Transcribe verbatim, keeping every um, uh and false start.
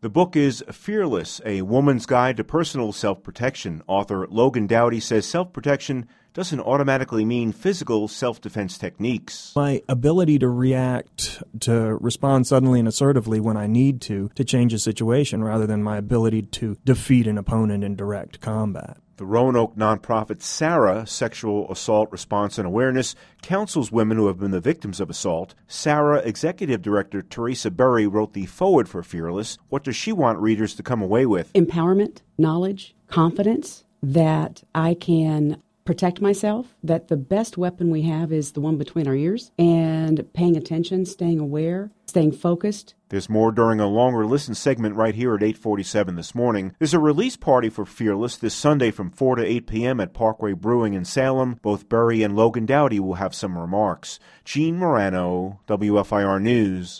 The book is Fearless, A Woman's Guide to Personal Self-Protection. Author Logan Dowdy says self-protection doesn't automatically mean physical self-defense techniques. My ability to react, to respond suddenly and assertively when I need to, to change a situation, rather than my ability to defeat an opponent in direct combat. The Roanoke nonprofit SARA, Sexual Assault Response and Awareness, counsels women who have been the victims of assault. SARA Executive Director Teresa Berry wrote the foreword for Fearless. What does she want readers to come away with? Empowerment, knowledge, confidence, that I can protect myself, that the best weapon we have is the one between our ears, and paying attention, staying aware, staying focused. There's more during a longer listen segment right here at eight forty-seven this morning. There's a release party for Fearless this Sunday from four to eight p.m. at Parkway Brewing in Salem. Both Berry and Logan Dowdy will have some remarks. Gene Morano, W F I R News.